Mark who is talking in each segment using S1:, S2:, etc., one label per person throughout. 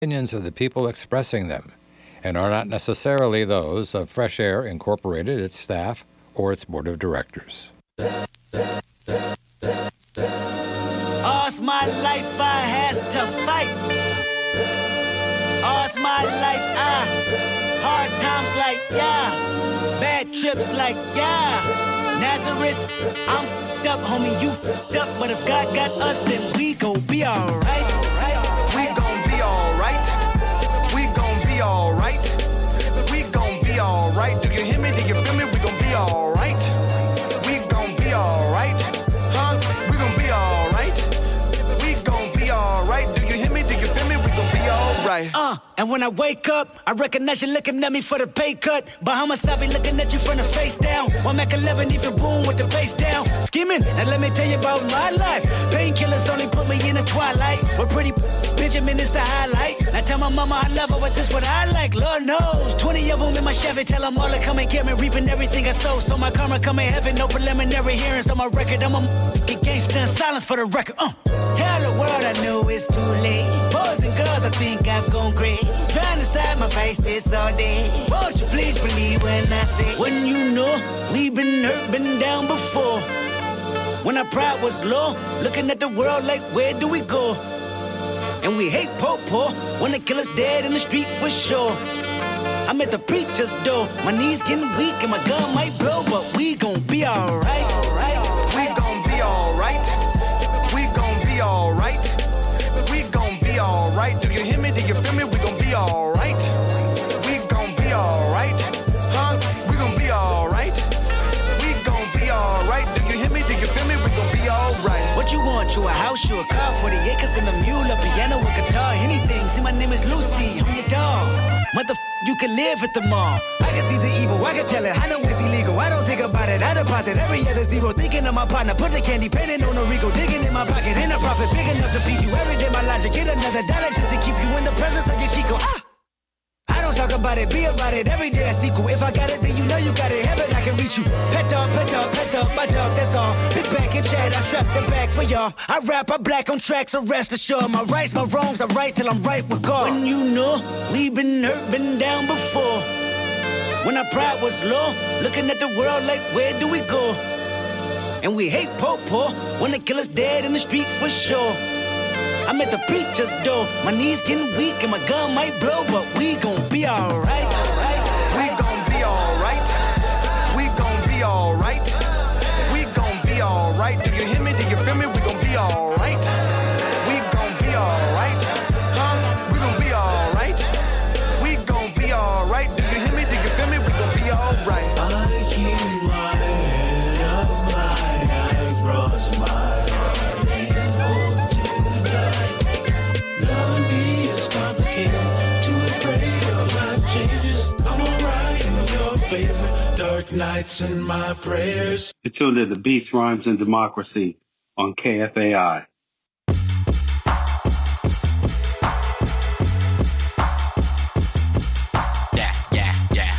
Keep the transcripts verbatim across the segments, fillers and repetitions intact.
S1: opinions of the people expressing them, and are not necessarily those of Fresh Air Incorporated, its staff, or its board of directors.
S2: All's my life I has to fight. All's my life I hard times like yeah, bad trips like yeah. Nazareth, I'm f***ed up, homie, you f***ed up, but if God got us, then we gon' be alright.
S3: We gon' be alright. We gon' be alright. We gon' be alright. Do you hear me? Do you feel me? We gon' be alright. We gon' be alright. Huh? We gon' be alright. We gon' be alright. Do you hear me? Do you feel me? We gon' be alright.
S2: Uh, and when I wake up, I recognize you looking at me for the pay cut. Bahamas, I be looking at you from the face down. One Mac eleven, even boom with the face down. Scheming, and let me tell you about my life. Painkillers only put me in the twilight. We're pretty Benjamin is the highlight. I tell my mama I love her, but this what I like. Lord knows, twenty of them in my Chevy. Tell them all to come and get me, reaping everything I sow. So my karma come in heaven, no preliminary hearings on my record. I'm a get gangster in silence for the record. Uh. Tell the world I knew it's too late. Boys and girls, I think I've gone crazy. Trying to side my face this all day. Won't you please believe when I say, when you know we've been hurt, been down before. When our pride was low, looking at the world like, where do we go? And we hate po-po, when they kill us dead in the street for sure. I'm at the preacher's door, my knees getting weak and my gun might blow, but we gon' be alright.
S3: We gon' be alright. We gon' be alright. We gon' be alright. Do you hear me? Do you feel me? We gon' be alright. We gon' be alright. Huh? We gon' be alright. We gon' be alright. Do you hear me? Do you feel me? We gon' be alright.
S2: What you want? You a house, you a car, forty acres and a mule, a piano, a guitar, anything. See, my name is Lucy, I'm your dog. Mother, you can live at the mall. I can see the evil, I can tell it. I know it's illegal. I don't think about it. I deposit every other zero. Thinking of my partner, put the candy painting on a Rico. Digging in my pocket, in a profit big enough to feed you every day. My logic, get another dollar just to keep you in the presence of your Chico. Ah! I don't talk about it, be about it. Every day I sequel. If I got it, then you know you got it. Heaven, I can reach you. Pet dog, pet dog, pet dog, my dog, that's all. Big back and chat, I trap the back for y'all. I rap, I black on tracks, so rest assured. My rights, my wrongs, I right till I'm right with God. When you know we've been hurt, been down before. When our pride was low, looking at the world like, where do we go? And we hate po-po, when they kill us dead in the street for sure. I'm at the preacher's door, my knees getting weak and my gun might blow, but we gon' be alright.
S3: We gon' be alright. We gon' be alright. We gon' be alright. Do you hear me? Do you feel me? We gon' be alright. We gon' be alright. Huh? We gon' be alright. We gon' be alright. Do you hear me? Do you feel me? We gon' be alright.
S4: I keep my head up high, I cross my heart and hope to die. Love me is complicated, too afraid of life changes. I'm alright in your favor, dark nights and my prayers.
S5: You're tuned to the Beats, Rhymes, and Democracy on K F A I.
S6: Yeah, yeah, yeah.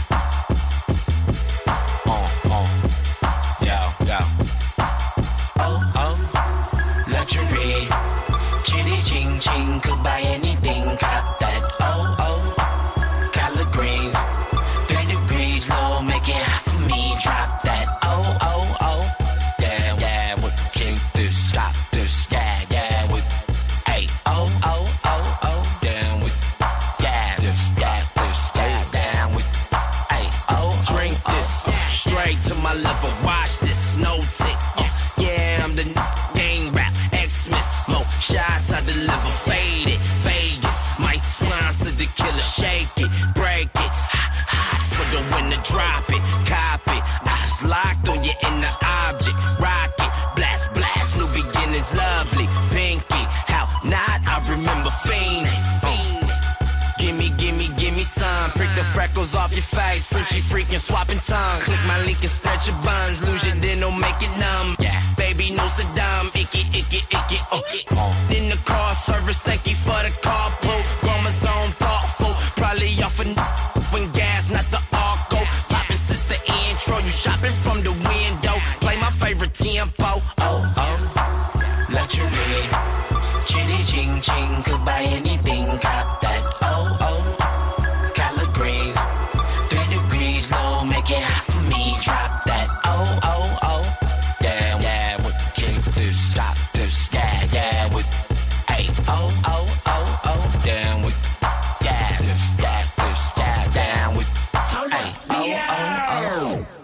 S6: Oh, oh. Yo, yo. Oh, oh. Luxury. Chitty ching ching. Could buy anything. Cop that. Oh, oh. Collard greens. Three degrees low. Make it hot for me. Drop that. Oh, oh, oh. Yeah, yeah. With chink this. Stop this. Yeah, yeah. With. Hey, oh, oh, oh, oh. Down with. Yeah, this. Yeah, this. Yeah, down with. Hey, oh, drink this. Straight to my level. Watch this. No tick. Uh, yeah, I'm the gang rap. Xmas. Mo shots I deliver. Faded. Vegas. Might sponsor the killer. Shake it. Break it. Hot, hot for the winner. Drop it. Cop it. Eyes locked on your inner object. Rock it. Blast, blast. New beginnings. Lovely. Pinky. How not? I remember fiending. Gimme, gimme, gimme some. Freak the freckles off your face. Frenchy freaking swapping tongues. Click my link and stretch your buns. Lose your then don't make it numb. Yeah, baby, no Saddam. Icky, icky, icky, oh. Then the car service, thank you for the carpool. Chromosome thoughtful. Probably off a when gas, not the arco. Poppin' sister intro. You shopping from the window. Play my favorite tempo. Oh, oh. Luxury. Chitty ching ching. Could buy anything. Cop that.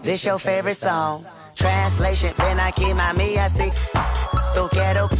S2: This your favorite song. Translation, ven aquí mami así. Tú quiero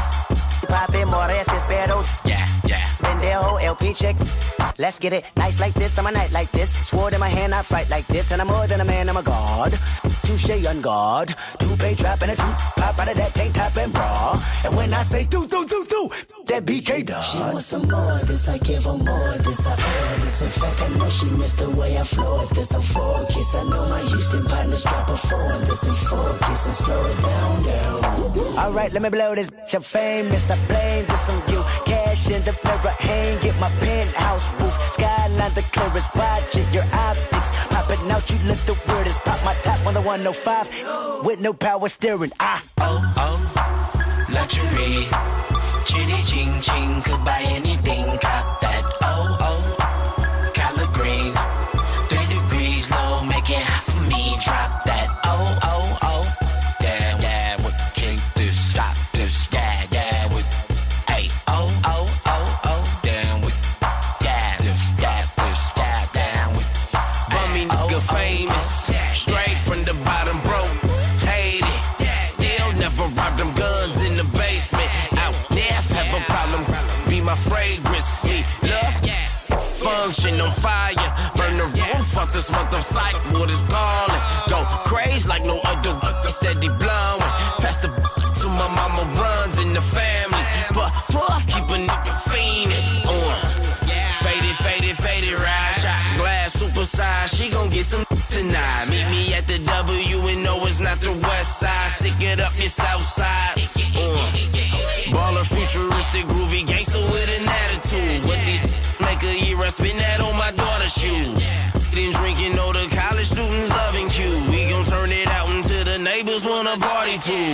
S2: papi mores espero.
S6: Yeah, yeah.
S2: Pendejo el pinche. Let's get it nice like this, I'm a night like this. Sword in my hand, I fight like this. And I'm more than a man, I'm a god. Touche on guard. Two-pay trap and a two pop out of that tank top and bra. And when I say do, do, do, do, that B K dog.
S7: She wants some more of this, I give her more of this, I owe her this. In fact, I know she missed the way I flow with this. I'm focused, I know my Houston partners drop a four of this and focus and slow it down, down.
S2: Alright, let me blow this bitch, I'm famous, I blame this on you. Cash in the mirror, hang, get my penthouse roof. Skyline the clearest, watching your optics. Popping out, you look the weirdest. Pop my top on the one oh five with no power steering. Ah.
S6: Oh, oh, luxury. Chitty ching ching, could buy anything, cop that. Oh, oh, collard greens. Three degrees low, make it hot for me, drop that. Oh, oh, oh, yeah, yeah, with drink this, stop this, yeah, yeah, with, hey, oh, oh, oh, oh, damn, with, yeah, this, yeah, this, yeah, damn, with,
S8: Bummy nigga famous, straight from the bottom, broke, hate it, still never robbed them guns in the basement, out there, have a problem, be my fragrance, me love, function on fire, burn the roof off this month of sight, water's balling, go crazy like no other, steady blowing, pass the to my mama runs in the family, but puff keep a nigga fiending on, faded, faded, faded, ride, shot glass, super size, she gon' get some tonight, meet me at the W and no it's not the west side, stick it up your south side, uh. Baller, futuristic, groovy gangster with an attitude. What these make a year, I spin that on my daughter's shoes. Then drinking, all the college students loving Q. We gon' turn it out until the neighbors wanna party too.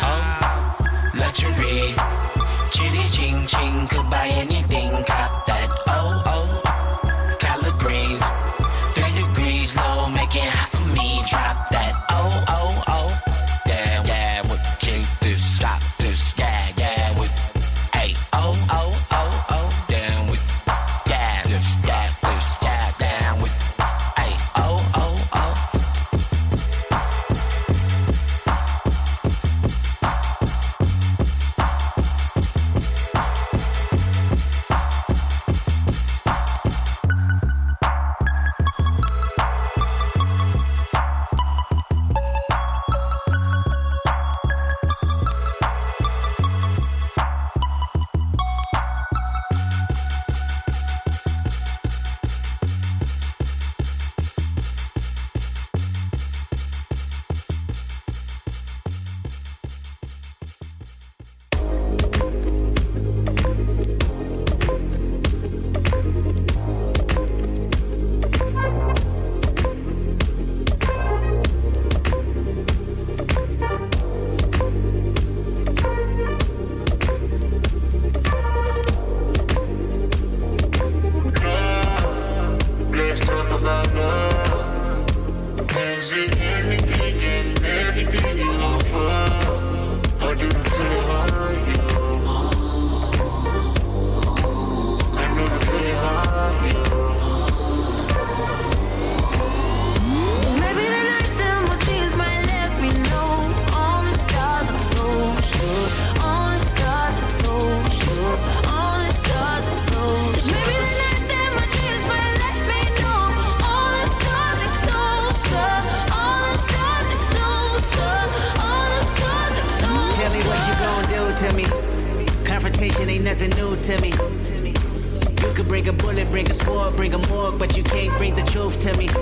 S6: oh, luxury. Chitty ching ching, could buy anything, cop that. Oh, oh, collard greens. Three degrees low, make it hot for me, drop that. Oh, oh, oh, damn, yeah, with drink this, stop this, yeah, yeah, with, hey, oh, oh, oh, oh, damn, with, yeah, this, yeah, this, yeah, damn, with, hey, oh, oh, oh.
S2: Confrontation ain't nothing new to me. You could bring a bullet, bring a sword, bring a morgue, but you can't bring the truth to me.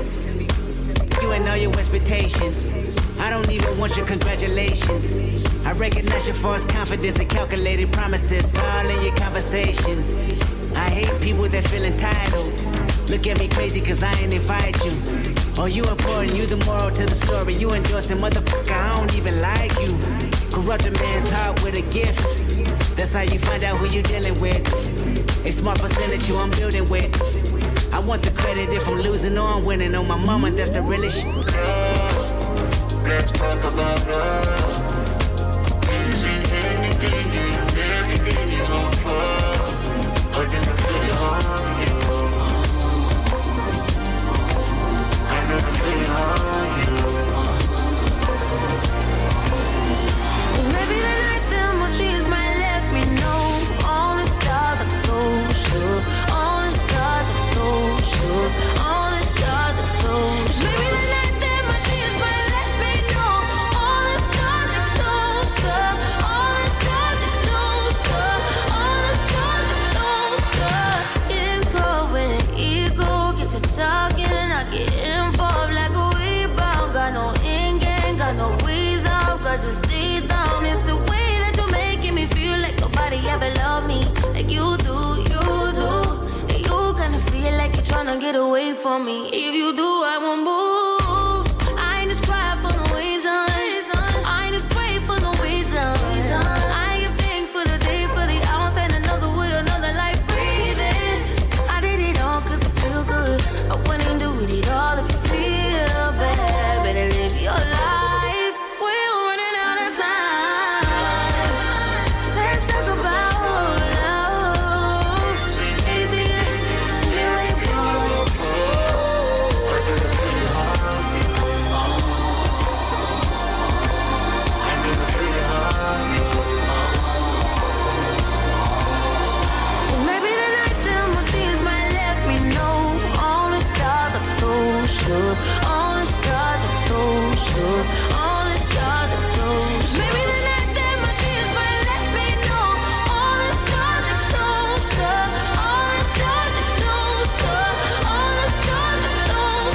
S2: You ain't all your expectations. I don't even want your congratulations. I recognize your false confidence and calculated promises all in your conversation. I hate people that feel entitled. Look at me crazy cause I ain't invite you. Oh, you important, you the moral to the story. You endorsing, motherfucker, I don't even like you. Corrupt a man's heart with a gift. That's how you find out who you dealing with. A smart percentage you I'm building with. I want the credit if I'm losing or I'm winning. On my mama, that's the realest shit.
S4: Let's talk about love. Easy, anything and everything you offer. I never feel it on you. I never feel it on you.
S9: wanna get away from me. If you do, I won't move. I ain't just cry for no reason. I ain't just pray for no reason. I give thanks for the day, for the hours, and another way, another life breathing. I did it all cause I feel good. I wouldn't do it all if you feel bad. Better live your life. We're running out of time. Let's talk about love. Anything, any way you want. Cause maybe the night that my tears might let me know all the stars are closer. All the stars are closer. All the stars are closer. Maybe the night that my tears might let me know all the stars are closer. All the stars are closer. All the stars are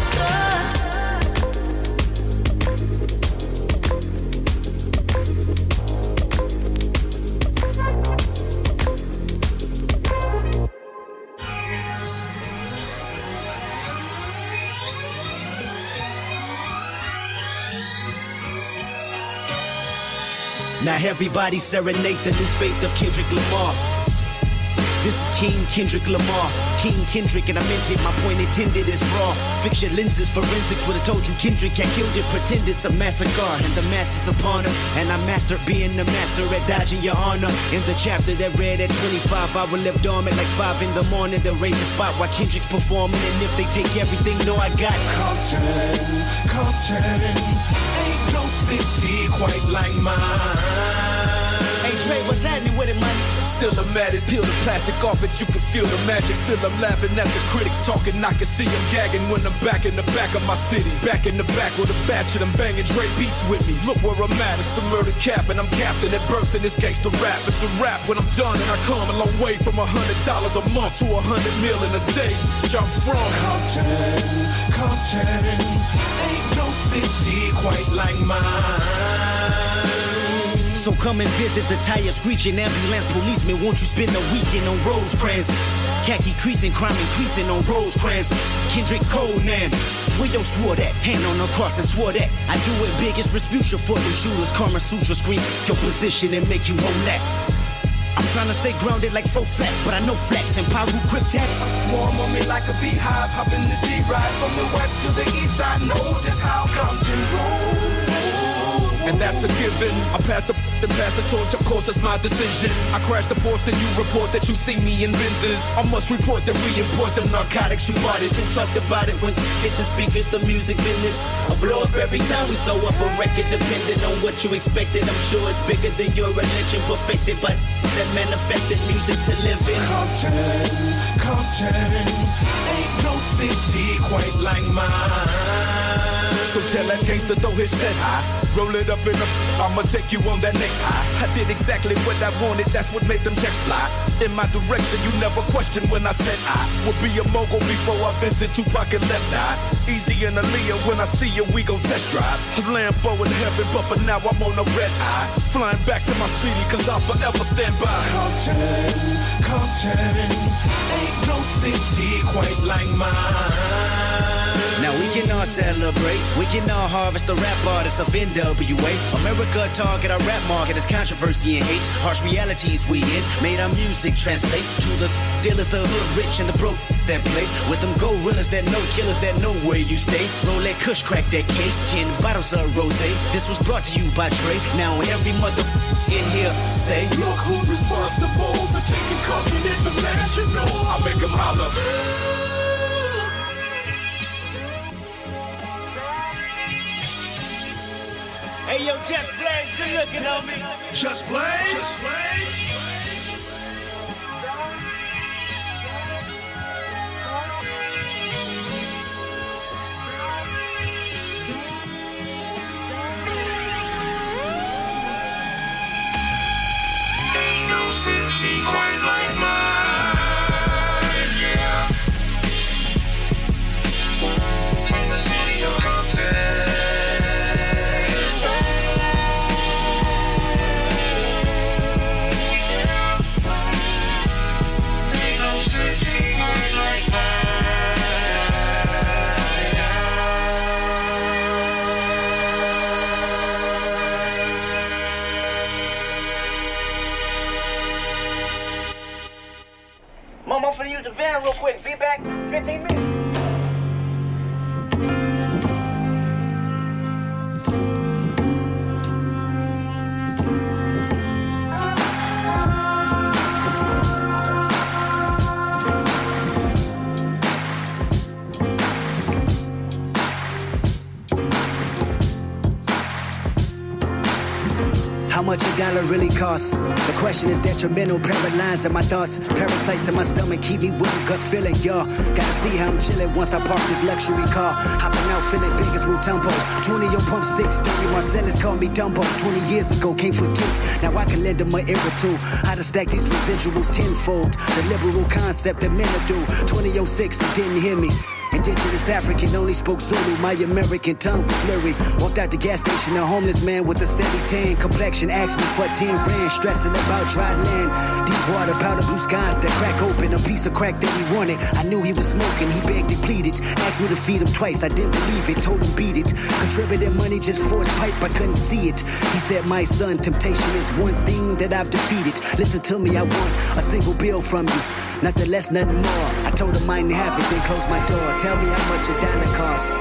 S10: Now everybody serenade the new faith of Kendrick Lamar. This is King Kendrick Lamar. King Kendrick, and I meant it, my point intended is raw. Fix your lenses, forensics would have told you Kendrick had killed it. Pretend it's a massacre, and the master's upon us. And I mastered being the master at dodging your honor. In the chapter that read at twenty-five, I will live dormant like five in the morning. They'll raise the spot while Kendrick's performing. And if they take everything, no, I got
S11: Compton, Compton, ain't no city quite like mine.
S10: Hey Trey, what's happening with it, man?
S11: Still I'm at it, peel the plastic off it, you can feel the magic. Still I'm laughing at the critics talking, I can see them gagging when I'm back in the back of my city. Back in the back with a batch of them banging Dre beats with me. Look where I'm at, it's the murder cap, and I'm captain at birth in this gangster rap. It's a rap when I'm done, and I come a long way from a hundred dollars a month to a hundred mil in a day. Which I'm from Compton, Compton, ain't no city quite like mine.
S10: So come and visit the tire screeching ambulance policeman. Won't you spend a weekend on Rosecrans? Khaki creasing, crime increasing on Rosecrans. Kendrick Conan, we don't swore that. Hand on the cross and swore that. I do it biggest retribution for the shoeless. Karma Sutra scream your position and make you hold that. I'm trying to stay grounded like four flats, but I know flats and Pyru cryptax.
S11: Swarm on me like a beehive, hop in the G-Ride from the west to the east. I know just how Compton rolls. And that's a given. I pass the and pass the torch, of course it's my decision. I crash the porch, then you report that you see me in Benzes. I must report that we import the narcotics you bought it.
S10: We talked about it when you hit the speakers, the music business. I blow up every time we throw up a record, depending on what you expected. I'm sure it's bigger than your religion, perfected by that manifested music to live in.
S11: Compton, Compton, ain't no city quite like mine. So tell that gangster throw his set high. Roll it up in the I'ma take you on that next high. I did exactly what I wanted, that's what made them checks fly. In my direction, you never questioned when I said I would be a mogul before I visit Tupac and Left Eye. Easy and Aaliyah, when I see you, we gon' test drive. Lambo in heaven, but for now I'm on a red eye. Flying back to my city, cause I'll forever stand by. Compton, Compton, ain't no city quite like mine.
S10: Now we can all celebrate, we can all harvest the rap artists of N W A. America target our rap market as controversy and hate. Harsh realities we in, made our music translate to the dealers, the hood rich and the broke that play. With them gorillas that know killers that know where you stay. Roll that kush, crack that case, ten bottles of rosé. This was brought to you by Trey. Now every mother in here say,
S11: look who's responsible for taking Compton international. I make them holler.
S10: Hey yo, Just Blaze, good looking on me.
S11: Just Blaze? Just Blaze?
S4: Ain't no city quite like mine, yeah. In the city of Compton.
S12: real quick. Be back fifteen minutes.
S10: How much a dollar really costs? The question is detrimental, paralyzed in my thoughts. Parasites in my stomach keep me with a gut feeling, y'all. Gotta see how I'm chilling once I park this luxury car. Hopping out feeling big as Mutombo. twenty on pump six, thirty Marcellus called me Dumbo. twenty years ago, can't forget. Now I can lend them my ear or two. How to stack these residuals tenfold. The liberal concept that men do. twenty oh six, he didn't hear me. Indigenous African, only spoke Zulu. My American tongue was blurry. Walked out the gas station, a homeless man with a seventy tan complexion. Asked me what ten ran, stressing about dry land. Deep water, powder blue skies that crack open. A piece of crack that he wanted. I knew he was smoking, he begged and pleaded. Asked me to feed him twice, I didn't believe it. Told him beat it. Contributed money just for his pipe, I couldn't see it. He said, my son, temptation is one thing that I've defeated. Listen to me, I want a single bill from you. Nothing less, nothing more. I told him I didn't have it, then closed my door. Tell me how much a dollar cost.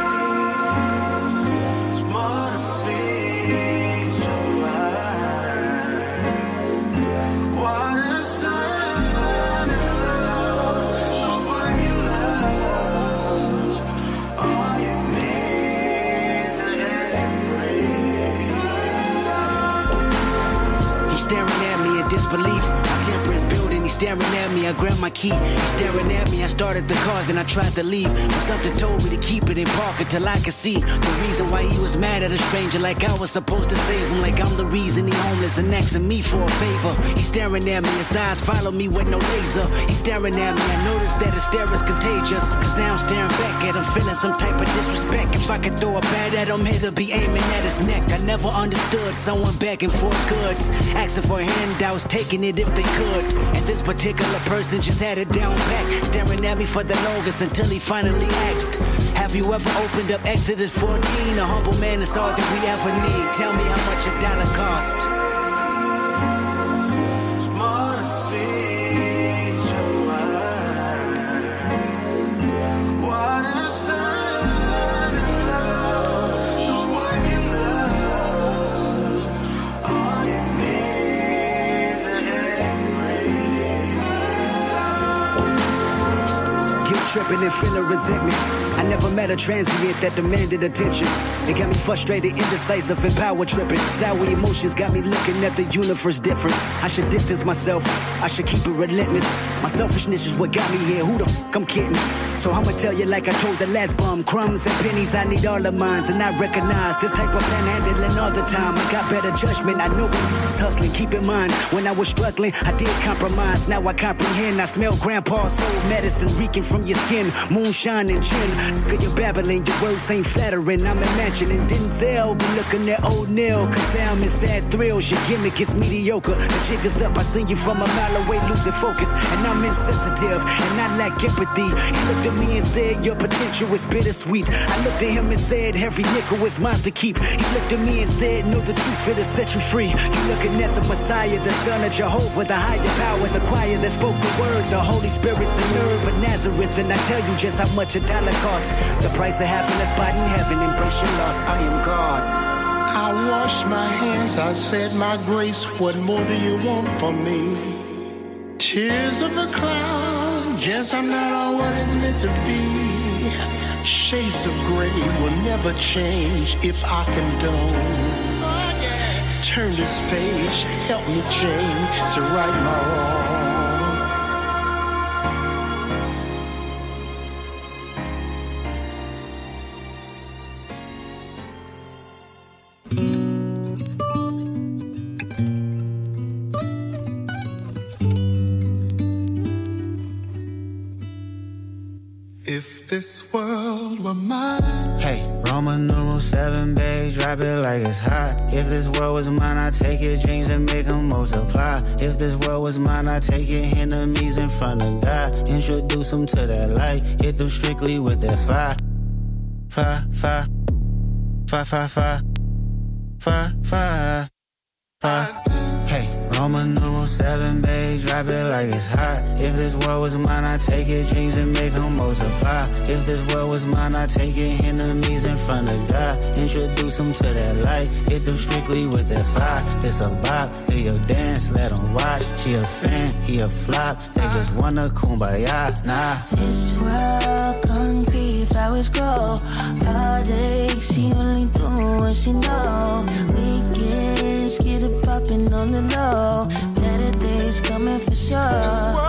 S10: He's staring at me in disbelief. My temper is building. He's staring at me. I grabbed my key. He's staring at me. I started the car, then I tried to leave. But something told me to keep it in park until I could see the reason why he was mad at a stranger. Like I was supposed to save him. Like I'm the reason he homeless and asking me for a favor. He's staring at me. His eyes follow me with no laser. He's staring at me. I noticed that his stare is contagious. Cause now I'm staring back at him, feeling some type of disrespect. If I could throw a bat at him, he'd be aiming at his neck. I never understood someone begging for goods, asking for handouts, taking it if they could. And this particular person just had it down back, staring at me for the longest until he finally asked, have you ever opened up Exodus fourteen? A humble man is all that we ever need. Tell me how much a dollar cost. Tripping and feeling resentment. I never met a transient that demanded attention. It got me frustrated, indecisive, and power tripping. Sour emotions got me looking at the universe different. I should distance myself. I should keep it relentless. My selfishness is what got me here. Who the f*** I'm kidding? So I'ma tell you like I told the last bum. Crumbs and pennies, I need all of mine. And I recognize this type of panhandling all the time. I got better judgment. I know it's hustling. Keep in mind, when I was struggling, I did compromise. Now I comprehend. I smell grandpa's soul medicine reeking from your skin. Moonshine and gin. Good, you're babbling. Your words ain't flattering. I'm imagining Denzel be looking at O'Neal. Cause I'm in sad thrills. Your gimmick is mediocre. The jig is up. I seen you from a mile away losing focus. And I'm insensitive. And I lack empathy. He looked at me and said, your potential is bittersweet. I looked at him and said, every nickel is mine to keep. He looked at me and said, know the truth, it'll set you free. You looking at the Messiah, the Son of Jehovah, the higher power, the choir that spoke the word, the Holy Spirit, the nerve of Nazareth. And I tell you just how much a dollar costs. The price of having a spot in heaven. Embrace your loss, I am God.
S13: I washed my hands, I said my grace. What more do you want from me? Tears of a cloud, guess I'm not all what it's meant to be. Shades of gray will never change if I condone. Turn this page, help me change to right my wrong. If this world were mine.
S14: Hey, Roman numeral seven, babe, drop it like it's hot. If this world was mine, I'd take your dreams and make them multiply. If this world was mine, I'd take your enemies in front of God. Introduce them to that light, hit them strictly with that fire. Fire, fire, fire, fire, fire, fire, fire, fire. Hey, Roman numeral seven, babe, drop it like it's hot. If this world was mine, I'd take your dreams and make them multiply. If this world was mine, I'd take your enemies in front of God. Introduce them to that light, hit them strictly with that fire. This a bop, do your dance, let them watch. She a fan, he a flop, they just wanna kumbaya, nah.
S9: This world concrete, flowers grow. All day, she only do what she know. Weekends, get it poppin' on the low. Better days coming for sure.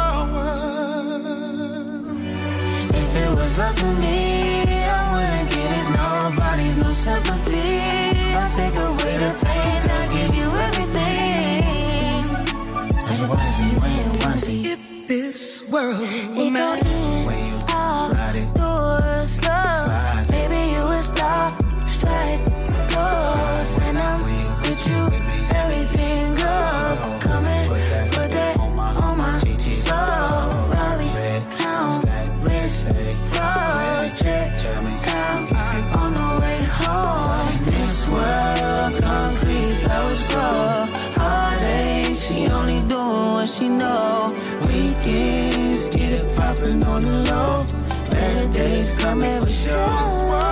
S9: If it was up to me, I wouldn't give it nobody's no sympathy. I'll take away the pain, I'll give you everything. I just wanna see when, wanna see
S3: if this world
S9: were mine. When you ride it, doors slow. Maybe you would stop, strike, close. When I'm with you, everything goes. Come and put that on my soul. Robbie, clown, wrist, froze, check, down on the way home. This world, concrete, flowers grow. All day, she only doing what she know. Weekends, get it poppin' on the low. Better days coming for sure.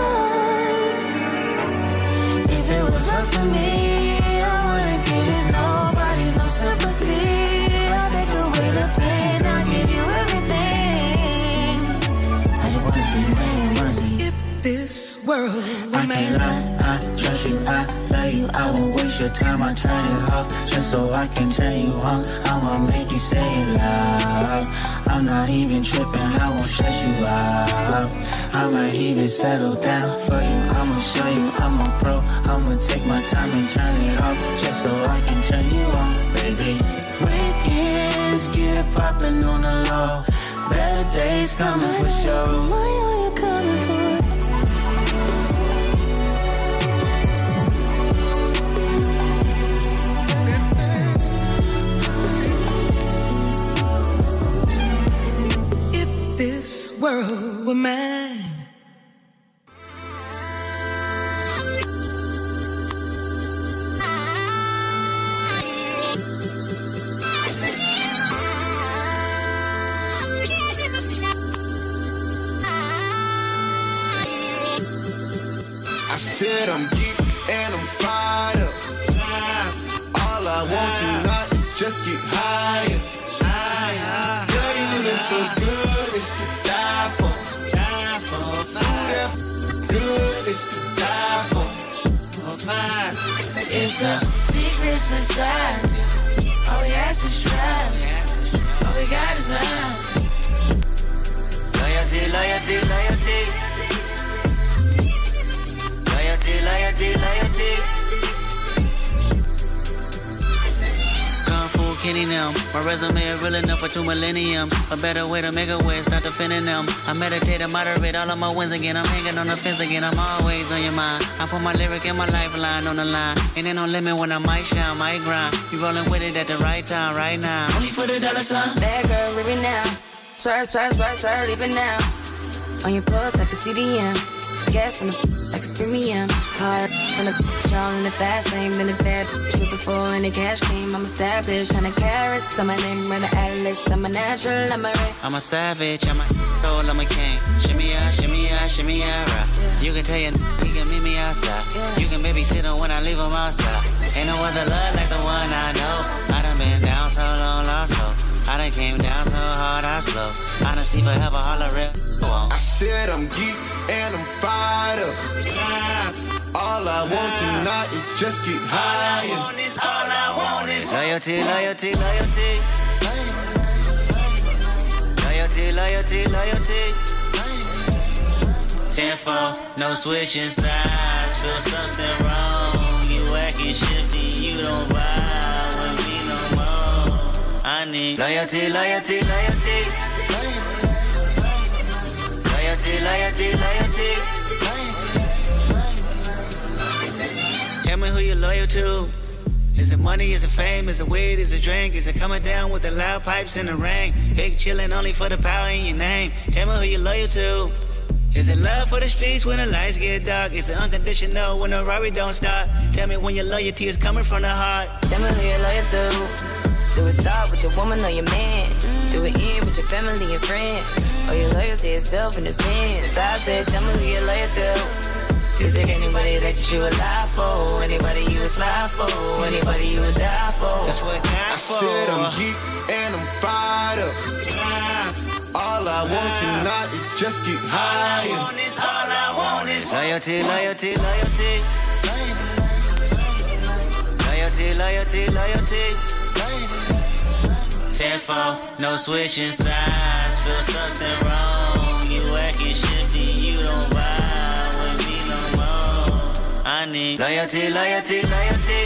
S9: If it was up to me, I wouldn't give this nobody's no sympathy. I'll take away the pain, I'll give you everything. I just wanna see when, wanna see
S3: if this world were
S14: I can't lie, I trust you, I love you. I won't waste your time, I turn it off just so I can turn you on. I'ma make you say it loud. I'm not even tripping, I won't stress you out. I might even settle down for you. I'ma show you I'm a pro. I'ma take my time and turn it off just so I can turn you on, baby. Weekends, get it poppin' on the low. Better days coming for sure. I know you're coming for it.
S3: this world were mine.
S11: I said I'm geek and I'm fired up. All I want tonight is just get higher. Girl, you look so good, it's to die for. Good, it's to die for.
S9: It's a secret society. All we ask is try. All we got is love. Loyalty, loyalty, loyalty. Loyalty, loyalty, loyalty.
S14: Kung Fu Kenny now. My resume is real enough for two millenniums. A better way to make a way, start defending them. I meditate and moderate all of my wins again. I'm hanging on the fence again. I'm always on your mind. I put my lyric and my lifeline on the line. Ain't there no limit when I might shine, might grind. You rolling with it at the right time, right now. Only for the dollar sign.
S9: Bad girl, leave it now. Swear, swear, swear, swear, leave it now. On your pulse like a C D M. Gas in the like a premium. Hard from the y'all in the fast lane. Been a bad trip before and the cash came. I'm established, hundred carats. I'm a name, run the atlas. I'm a natural, I'm a red.
S14: I'm a savage, I'm a soul, I'm a king. Shimmy out, shimmy out, shimmy out, right. You can tell your he can meet me outside. You can babysit him when I leave him outside. Ain't no other love like the one I know. I done been down so long, lost so. I done came down so hard, I slow. I done sleep forever, all I real.
S11: I said I'm geek and I'm fired up. All I want tonight is just get higher.
S14: All I want is, all I want is loyalty, loyalty, loyalty. Loyalty, loyalty, loyalty. ten four, no switching sides. Feel something wrong. You acting shifty, you don't vibe with me no more. I need loyalty, loyalty, loyalty. Loyalty, loyalty, loyalty. Tell me who you're loyal to. Is it money, is it fame, is it weed, is it drink? Is it coming down with the loud pipes in the rain? Big chillin' only for the power in your name. Tell me who you're loyal to.
S10: Is it love for the streets when the lights get dark? Is it unconditional when the Rari don't stop? Tell me when your loyalty is coming from the heart.
S9: Tell me who you're loyal to. Do it start with your woman or your man? Do it end with your family and friends? Or your loyal to yourself in defense? I said, tell me who you're loyal to. Is it anybody that you would lie for? Anybody you would slide for? Anybody you would die for?
S10: That's what
S3: I said I'm geek and I'm fired up. All I want tonight is just get high.
S10: All I want is, all I want is loyalty, loyalty, loyalty. Loyalty, loyalty, loyalty. ten four, no switching sides. Feel something wrong. You acting shifty, you don't vibe with me no more. I need loyalty, loyalty, loyalty.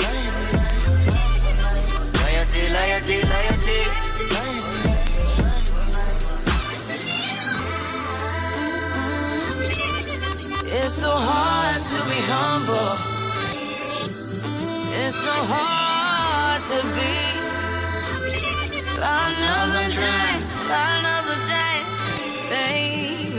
S10: Loyalty, loyalty, loyalty.
S9: It's so hard to be humble. It's so hard to be. God knows I'm trying. God knows I'm trying,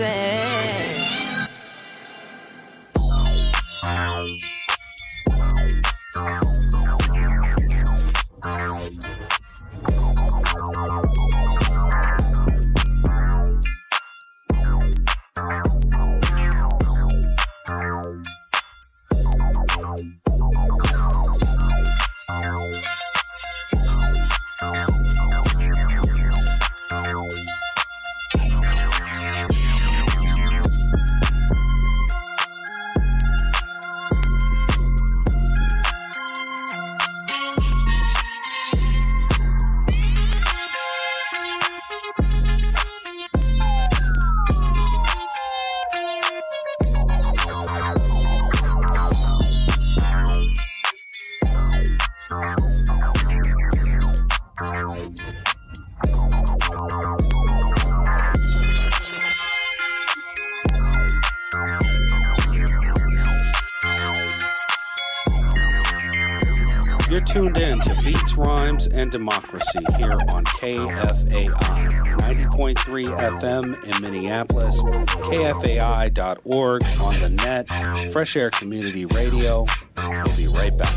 S15: You're tuned in to Beats, Rhymes, and Democracy here on K F A I, ninety point three F M in Minneapolis, K F A I dot org on the net, Fresh Air Community Radio. We'll be right back.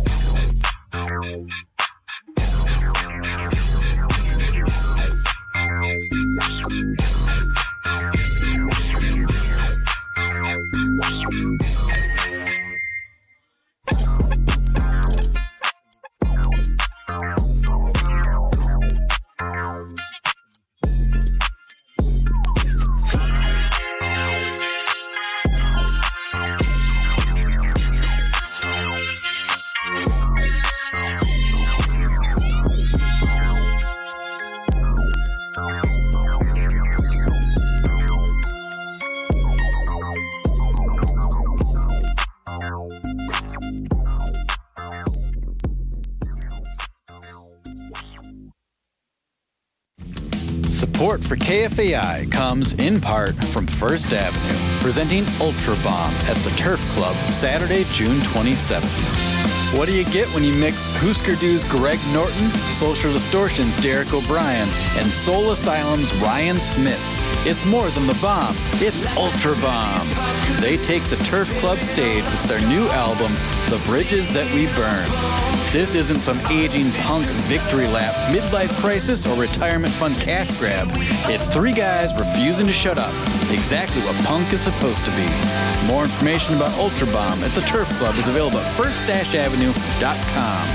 S16: Support for K F A I comes in part from First Avenue, presenting Ultra Bomb at the Turf Club, Saturday, June twenty-seventh. What do you get when you mix Husker Du's Greg Norton, Social Distortion's Derek O'Brien, and Soul Asylum's Ryan Smith? It's more than the bomb, it's Ultra Bomb. They take the Turf Club stage with their new album, The Bridges That We Burn. This isn't some aging punk victory lap, midlife crisis, or retirement fund cash grab. It's three guys refusing to shut up. Exactly what punk is supposed to be. More information about Ultra Bomb at the Turf Club is available at first avenue dot com.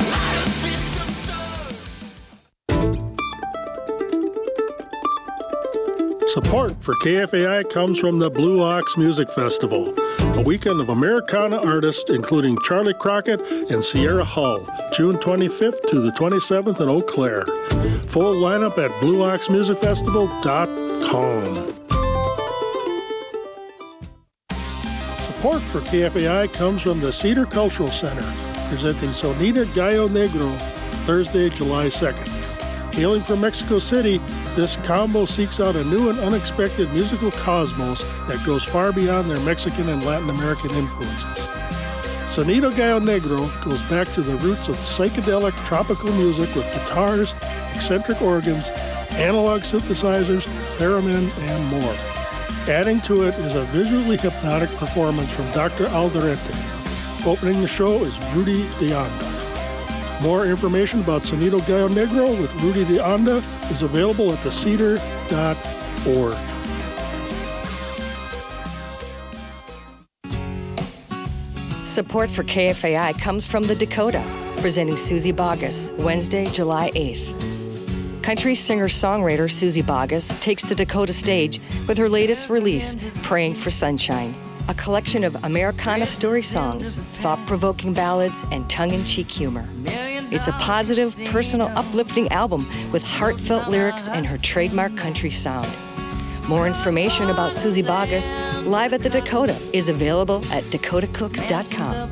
S17: Support for K F A I comes from the Blue Ox Music Festival, a weekend of Americana artists including Charlie Crockett and Sierra Hull, June twenty-fifth to the twenty-seventh in Eau Claire. Full lineup at blue ox music festival dot com. Support for K F A I comes from the Cedar Cultural Center, presenting Sonita Gallo Negro, Thursday, July second. Hailing from Mexico City, this combo seeks out a new and unexpected musical cosmos that goes far beyond their Mexican and Latin American influences. Sonido Gallo Negro goes back to the roots of psychedelic tropical music with guitars, eccentric organs, analog synthesizers, theremin, and more. Adding to it is a visually hypnotic performance from Doctor Alderete. Opening the show is Rudy de Anda. More information about Sonido Gallo Negro with Rudy de Anda is available at the cedar dot org.
S18: Support for K F A I comes from The Dakota, presenting Susie Boggess, Wednesday, July eighth. Country singer-songwriter Susie Boggess takes the Dakota stage with her latest release, Praying for Sunshine, a collection of Americana story songs, thought-provoking ballads, and tongue-in-cheek humor. It's a positive, personal, uplifting album with heartfelt lyrics and her trademark country sound. More information about Susie Boggess, live at the Dakota, is available at dakota cooks dot com.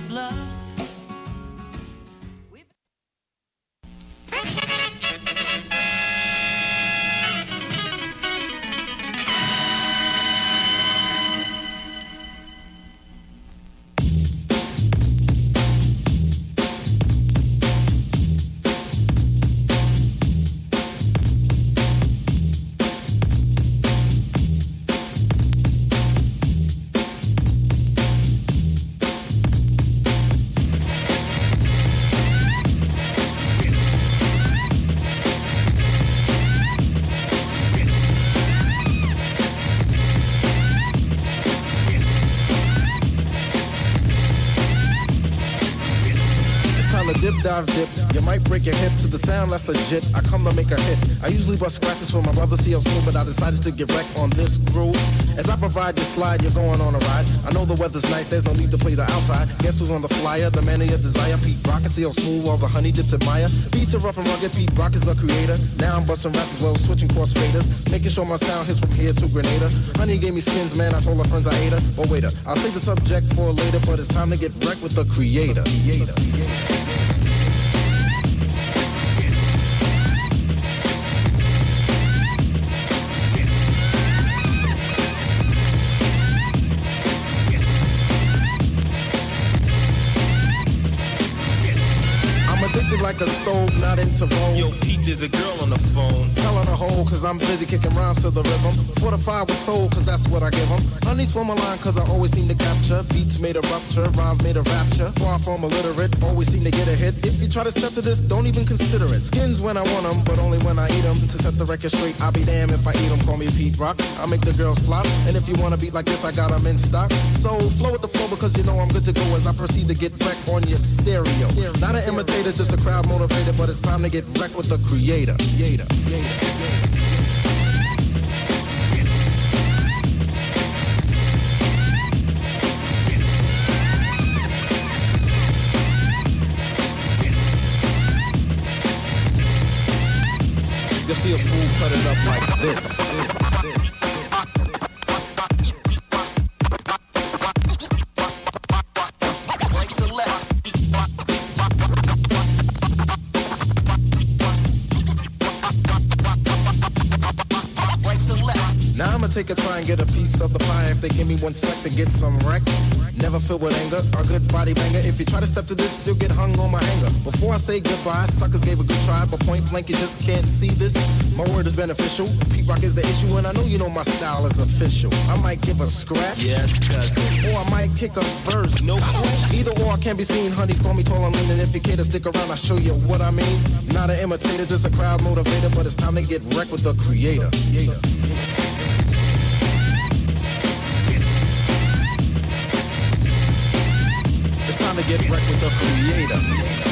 S19: Dive dip, you might break your hip to the sound that's legit. I come to make a hit. I usually bust scratches for my brother C L Smooth, but I decided to get wrecked on this groove. As I provide your slide, you're going on a ride. I know the weather's nice, there's no need to play the outside. Guess who's on the flyer? The man of your desire, Pete Rock and C L Smooth, all the honey dips admire. Beats are rough and rugged, Pete Rock is the creator. Now I'm busting raps as well, switching cross faders, making sure my sound hits from here to Grenada. Honey gave me skins, man, I told her friends I ate her. Oh waiter, I'll save the subject for later, but it's time to get wrecked with the creator. creator. creator. Like a stove, not into roll. Yo, Pete, there's a girl on the phone. Telling her hole, cause I'm busy kicking rhymes to the rhythm. Fortified with soul, cause that's what I give them. Honey's from a line, cause I always seem to capture. Beats made a rupture, rhymes made a rapture. Far from illiterate, always seem to get a hit. If you try to step to this, don't even consider it. Skins when I want them, but only when I eat them. To set the record straight, I'll be damned if I eat them. Call me Pete Rock, I'll make the girls flop. And if you wanna beat like this, I got them in stock. So flow with the flow, because you know I'm good to go as I proceed to get wrecked on your stereo. Not an imitator, just a crowd motivated, but it's time to get wrecked with the creator. creator. creator. You'll see a smooth cut it up like this. this, this. Take a try and get a piece of the pie. If they give me one sec to get some wreck. Never filled with anger, a good body banger. If you try to step to this, you'll get hung on my hanger. Before I say goodbye, suckers gave a good try, but point blank, you just can't see this. My word is beneficial. Pete Rock is the issue, and I know you know my style is official. I might give a scratch, yes, cousin, or I might kick a verse. No question. Either or can be seen. Honeys call me tall and lean, and if you care to stick around, I'll show you what I mean. Not an imitator, just a crowd motivator, but it's time to get wrecked with the creator. creator. Time to get wrecked with the creator.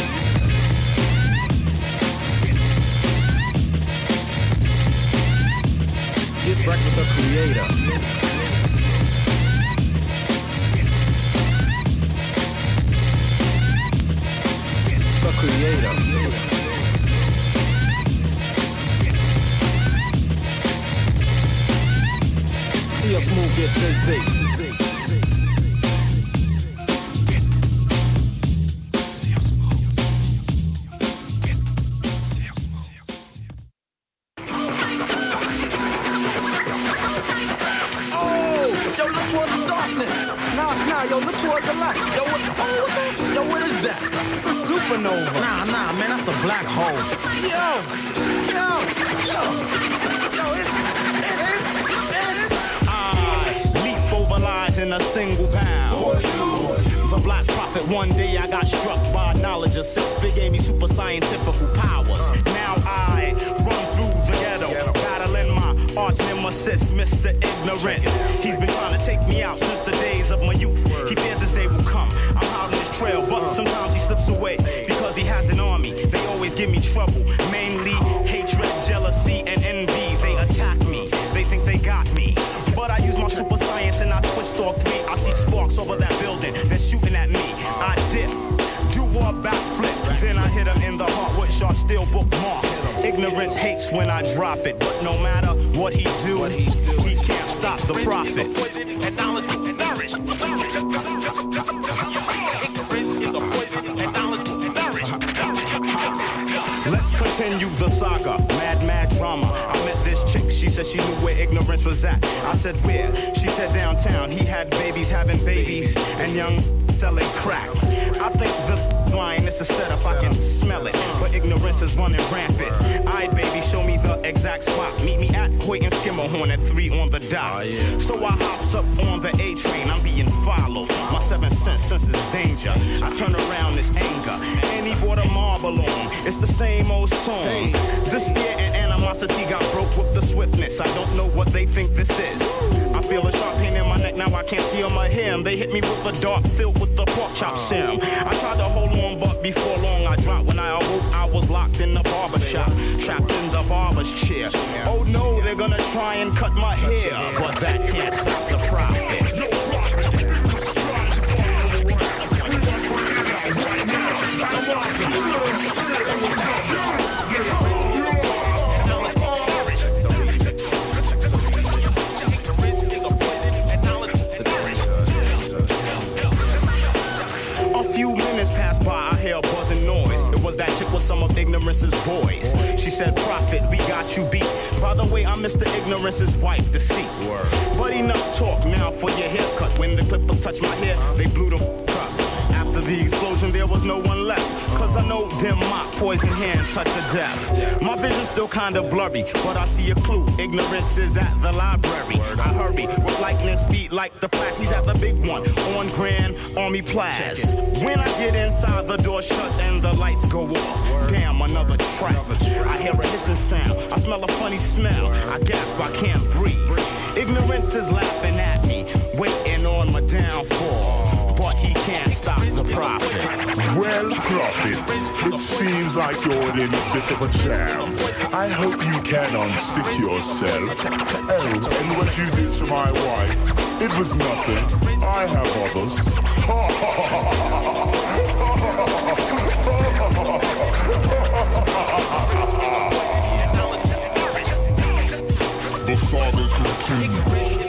S19: Get wrecked with the creator. The creator. See us move, get busy.
S20: One day I got struck by knowledge of self. They gave me super scientific powers. Now I run through the ghetto, battling my arch nemesis, Mister Ignorant. He's been trying to take me out since the days of my youth. He feared this day will come. I'm out on his trail, but sometimes he slips away because he has an army. They always give me trouble, mainly hatred, jealousy, and envy. They attack me. They think they got me. But I use my super science and I twist all three. I see sparks over that building. They're shooting at me. I dip, do a backflip. Then I hit him in the heart with sharp steel bookmarks. Ignorance hates when I drop it. But no matter what he do, he can't stop the profit. And knowledge will nourish. Ignorance is a poison and knowledge will nourish. Let's continue the saga. Mad, mad drama. I met this chick. She said she knew where ignorance was at. I said where? She said downtown. He had babies having babies and young selling crack. I think the line is a setup. I can smell it, but ignorance is running rampant. Aight, baby, show me the exact spot. Meet me at Hoyt and Skimmerhorn at three on the dot. So I hops up on the A train. I'm being followed. My seven sense senses danger. I turn around this anger, and he brought a marble along. It's the same old song. Despair and animosity got broke with the swiftness. I don't know what they think this is. I feel a sharp pain in my neck, now I can't see on my hem. They hit me with a dart filled with the pork chop sim. I tried to hold on, but before long I dropped. When I awoke, I was locked in the barber shop, trapped in the barber's chair. Oh no, they're gonna try and cut my hair, but that can't stop the profit. Some of ignorance's boys. She said, Prophet, we got you beat. By the way, I'm Mister Ignorance's wife, deceit. But enough talk now for your haircut. When the clippers touched my hair, they blew the up. After the explosion, there was no one left. Cause I know dim mop, poison hand, touch of death. My vision's still kinda blurry, but I see a clue. Ignorance is at the library. I hurry with lightning speed like the flash. He's at the big one on Grand Army Plaza. When I get inside, the door shut and the lights go off. Damn, another trap. I hear a hissing sound. I smell a funny smell. I gasp, I can't breathe. Ignorance is laughing at me, waiting on my downfall. But he can't stop the prophet.
S21: Well, Prophet, it seems like you're in a bit of a jam. I hope you can unstick yourself. Oh, and what you did to my wife, it was nothing. I have others. The saga continues.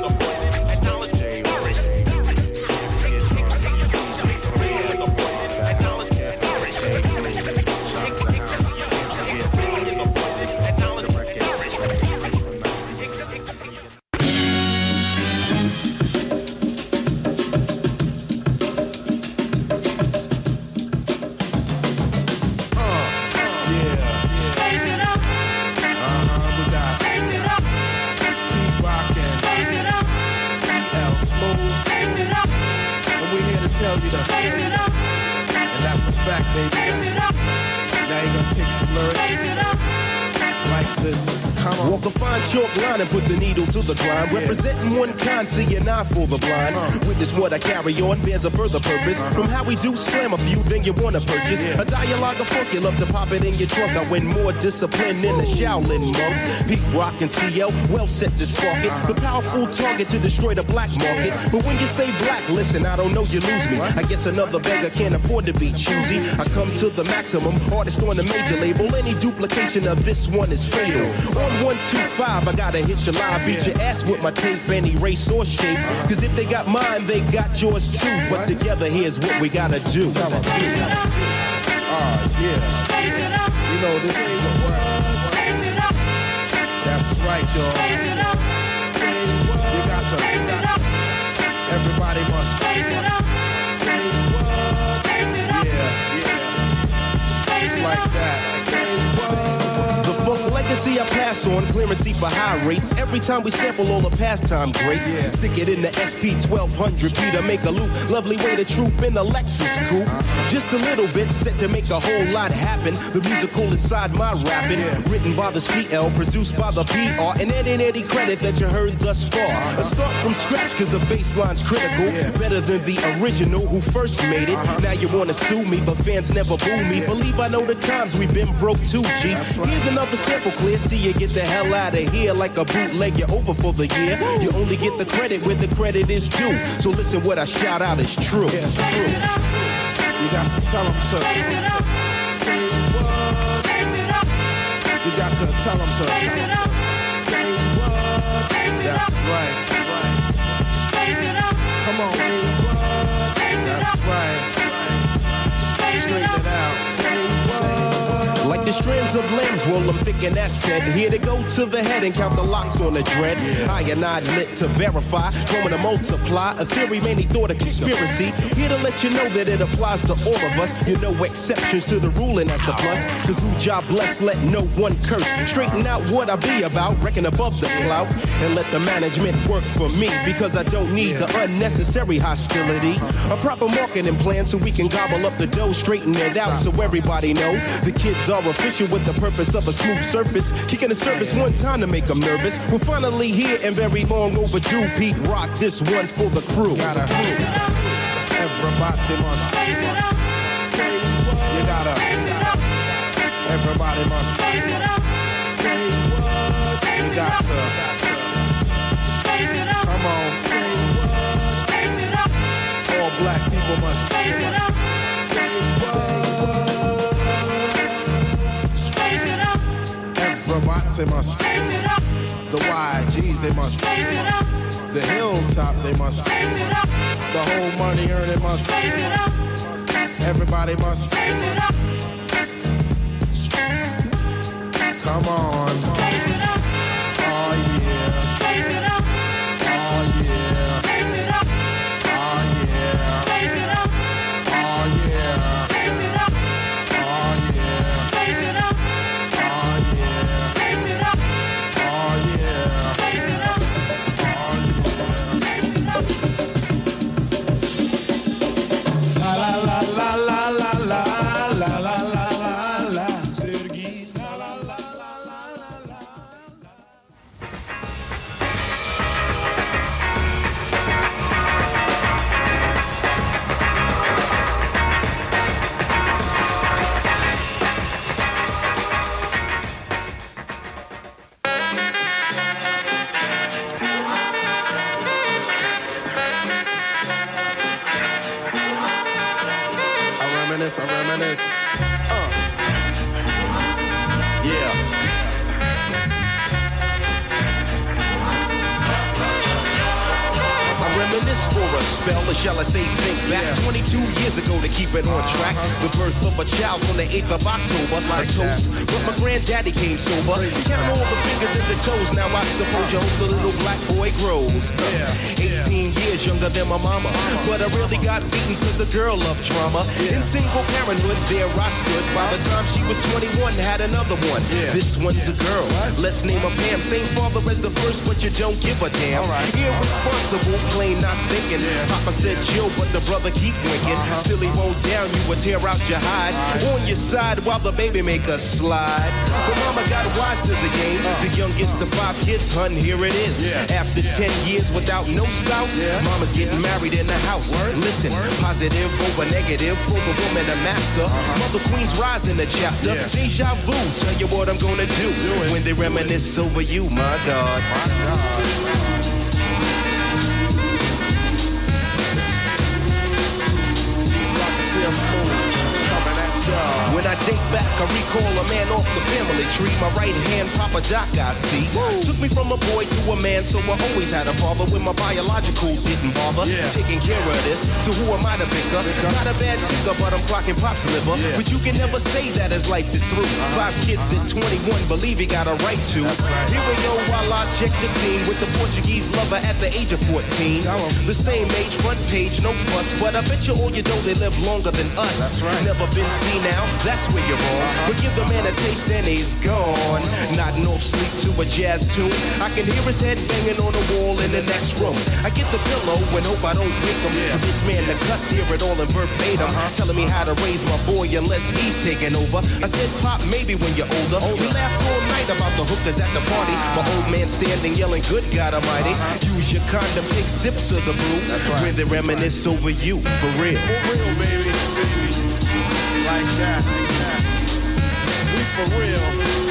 S19: Tell you that, and that's a fact, baby. Now you gonna pick some lyrics like this. Come on.
S22: Walk a fine chalk line and put the needle to the grind. Yeah. Representing one kind, see an eye for the blind. Uh. Witness what I carry on bears a further purpose. Uh-huh. From how we do slam a few, then you wanna purchase yeah. a dialogue of funk. You love to pop it in your trunk. I win more discipline than a Shaolin monk. Pete Rock and C L, well set to spark it. Uh-huh. The powerful target to destroy the black market. Yeah. But when you say black, listen, I don't know, you lose me. What? I guess another beggar can't afford to be choosy. I come to the maximum, artist on the major label. Any duplication of this one is fatal. On one two five, I gotta hit your live, beat your ass with my tape, any race or shape. Cause if they got mine, they got yours too. But together, here's what we gotta do.
S19: Tell them. Ah, yeah. You know, this ain't the word. That's right, y'all. You got to. Everybody must say what. Yeah, yeah. It's like that. Say what.
S22: The funk legacy See, I pass on clearancy for high rates. Every time we sample all the pastime greats. Yeah. Stick it in the S P twelve hundred P to make a loop. Lovely way to troop in the Lexus coupe. Uh-huh. Just a little bit set to make a whole lot happen. The musical inside my rapping. Yeah. Written by the C L, produced by the P R. And any, any credit that you heard thus far. Uh-huh. A start from scratch cause the bass line's critical. Yeah. Better than the original who first made it. Uh-huh. Now you wanna sue me, but fans never boo me. Yeah. Believe I know the times we've been broke too, G. Right. Here's another sample clear. See you get the hell out of here like a bootleg. You're over for the year. Woo. You only get the credit where the credit is due. So listen, what I shout out is true. Yeah, true.
S19: You got to tell them to say what. You got to tell them to say what. That's right. Come on. Say what. That's right. Straighten it out. Say what.
S22: Like the strands of limbs, well, I'm thinking that's said. Here to go to the head and count the locks on the dread. Yeah. I and I lit to verify, going to multiply. A theory many thought a conspiracy. Here to let you know that it applies to all of us. You know exceptions to the rule and that's a plus. Cause who job blessed, let no one curse. Straighten out what I be about, reckon above the clout. And let the management work for me. Because I don't need the unnecessary hostility. A proper marketing plan so we can gobble up the dough, straighten it out so everybody know. The kids are official with the purpose of a smooth surface. Kicking the surface one time to make them nervous. We're finally here and very long overdue. Pete Rock, this one's for the crew.
S19: Gotta, everybody must say what. You gotta, everybody must say what. You got to, come on, say what. All black people must say what. Everybody must. The Y Gs they must. The hilltop they must. The whole money earning must. Everybody must. Come on. Oh yeah. Oh yeah. Oh yeah. Oh yeah. reminisce, I reminisce. Uh. Yeah.
S22: Reminisce for a spell, or shall I say think back yeah. twenty-two years ago to keep it on track. Uh-huh. The birth of a child on the eighth of October. Like a toast, that. but my granddaddy came sober. Crazy Count all the fingers and the toes. Now I suppose you hope the little black boy grows. Yeah. eighteen yeah. years younger than my mama. Uh-huh. But I really got beatings cause the girl loved drama. Yeah. In single parenthood, there I stood. By the time she was twenty-one, had another one. Yeah. This one's yeah. a girl. What? Let's name her Pam. Same father as the first, but you don't give a damn. All right. Irresponsible, plain not thinking. Yeah. Papa said chill, but the brother keep winking. Uh-huh. Still he won't down you or tear out your hide. Right. On your side while the baby make a slide. But mama got wise to the game. Uh, the youngest uh, of five kids, hun, here it is. Yeah. After yeah. ten years without no spouse, yeah. mama's getting yeah. married in the house. Word. Listen, Word. positive over negative for the woman a master. Uh-huh. Mother Queen's rise in the chapter. Yeah. Deja vu, tell you what I'm gonna do, do when they reminisce do over you, my God. My God. When I date back, I recall a man off the family tree. My right hand, Papa Doc, I see. Woo. Took me from a boy to a man, so I always had a father when my biological didn't bother. Yeah. Taking care of this, so who am I to pick up? Pick up. Not a bad ticker, but I'm clocking Pop's liver. Yeah. But you can never say that as life is through. Uh-huh. Five kids at twenty-one, believe he got a right to. Right. Here we go while I check the scene with the Portuguese lover at the age of fourteen. The same age, front page, no fuss, but I bet you all you know they live longer than us. That's right. Never been seen now, that's where you're wrong. Uh-huh. But give the man a taste and he's gone. Nodding off sleep to a jazz tune. I can hear his head banging on the wall in the next room. I get the pillow and hope I don't wake him. Yeah. This man, the cuss, hear it all in verbatim. Uh-huh. Telling me how to raise my boy unless he's taking over. I said, Pop, maybe when you're older. older. We laughed all night about the hookers at the party. Uh-huh. My old man standing yelling, good God Almighty. Uh-huh. Use your condom, take sips of the brew. That's right. When they reminisce right. over you, for real.
S19: For real, baby, baby. Like that, like that. We for real.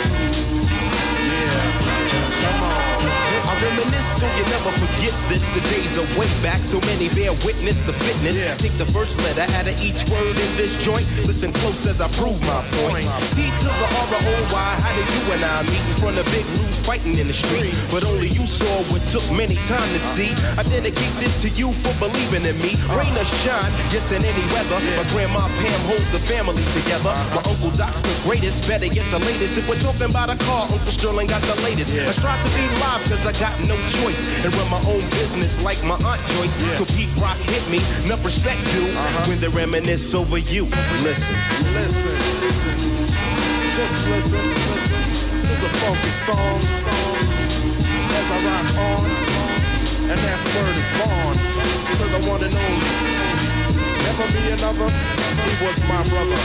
S19: Yeah, come on.
S22: I reminisce so you never forget this. The days are way back, so many bear witness the fitness. Yeah. Take the first letter out of each word in this joint. Listen close as I prove my point. T to the R O Y, how did you and I meet in front of Big Lou's fighting in the street? But only you saw what took many time to see. I dedicate this to you for believing in me. Rain or shine, yes in any weather. My grandma Pam holds the family together. My Uncle Doc's the greatest, better get the latest. If we're talking about a car, Uncle Sterling got the latest. I strive to be live cause I got no choice and run my own business like my Aunt Joyce. Yeah. So Pete Rock hit me, enough respect due uh-huh. when they reminisce over you. Listen,
S19: listen, listen, just listen, listen to the funky song, song as I rock on, and that's word is born to the one and only. Never be another, he was my brother.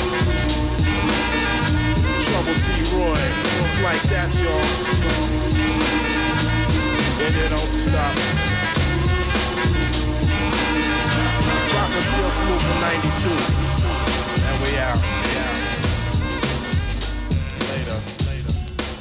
S19: Trouble T. Roy, it's like that, y'all. And it don't stop. Rockers still smooth for ninety-two. And we out. We out. Later. Later.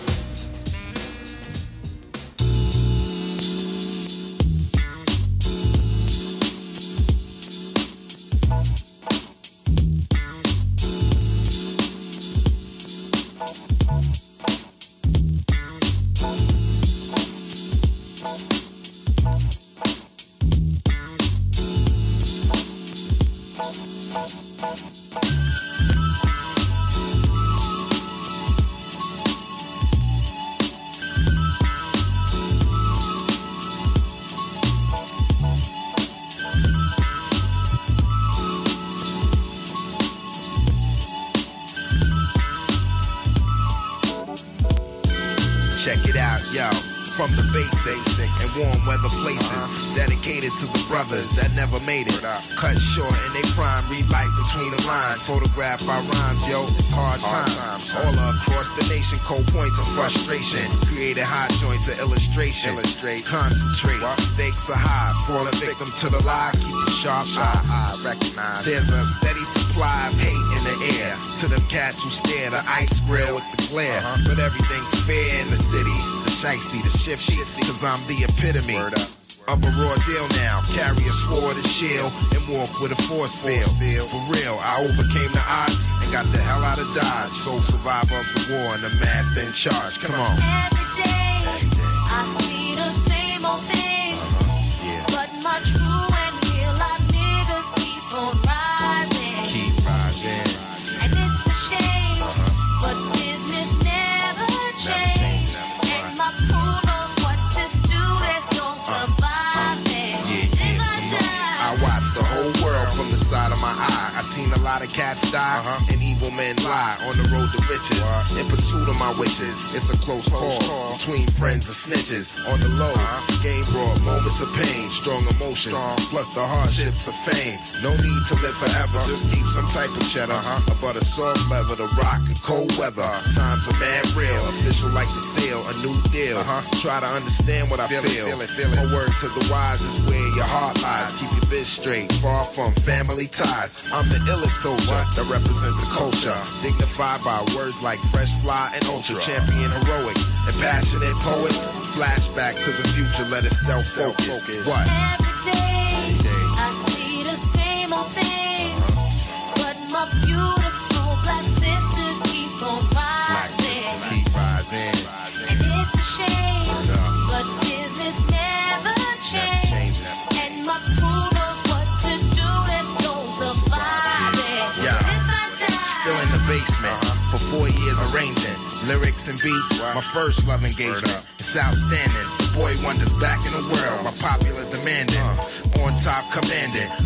S1: From the basics and warm weather places, dedicated to the brothers that never made it. Cut short in they prime, read life between the lines. Photograph our rhymes, yo, it's hard times. All across the nation, cold points of frustration. Created hot joints of illustration. Illustrate, concentrate, stakes are high. Falling victim to the lie, keep a sharp eye. Recognize there's a steady supply of hate in the air. To them cats who stare the ice grill with the glare. But everything's fair in the city. The shiesty, the shifty, cause I'm the epitome of a raw deal now. Carry a sword and shield and walk with a force field. For real, I overcame the odds and got the hell out of Dodge. Sole survivor of the war and the master in charge. Come on.
S9: Every day, Every day. I see the same old things, uh-huh. yeah. but my true and real life niggas keep on rising.
S1: Keep rising.
S9: And it's a shame, uh-huh. but business never changes. And my crew knows what to do, they're so surviving.
S1: Yeah, yeah, I watched the whole world from the side of my eye. I seen a lot of cats die uh-huh. and evil men lie on the road to riches. Uh-huh. In pursuit of my wishes, it's a close call, call between friends and snitches. On the low, uh-huh. game brought moments of pain, strong emotions, strong. plus the hardships of fame. No need to live forever, uh-huh. just keep some type of cheddar. Uh-huh. About a soft leather, the rock and cold weather. Times are mad real, official like the seal, a new deal. Uh-huh. Try to understand what I feel. feel. It, feel it. A word to the wise is where your heart lies. Keep your biz straight, far from family ties. I'm the illest soldier what? that represents the culture. Dignified by words like fresh fly and ultra. Champion heroics and passionate poets. Flashback to the future, let us self-focus. What?
S9: Every day, Every day, I see the same old things, uh-huh. but my beautiful black sisters keep on rising.
S1: Black sisters keep rising.
S9: And it's a shame, but business never changes. And my crew knows what to do, they're so surviving.
S1: Yeah, still in the basement uh-huh. for four years arranging lyrics and beats. Wow. My first love engagement, it's outstanding. Boy wonders back in the world, my popular demanding. Uh, on top commanding, my own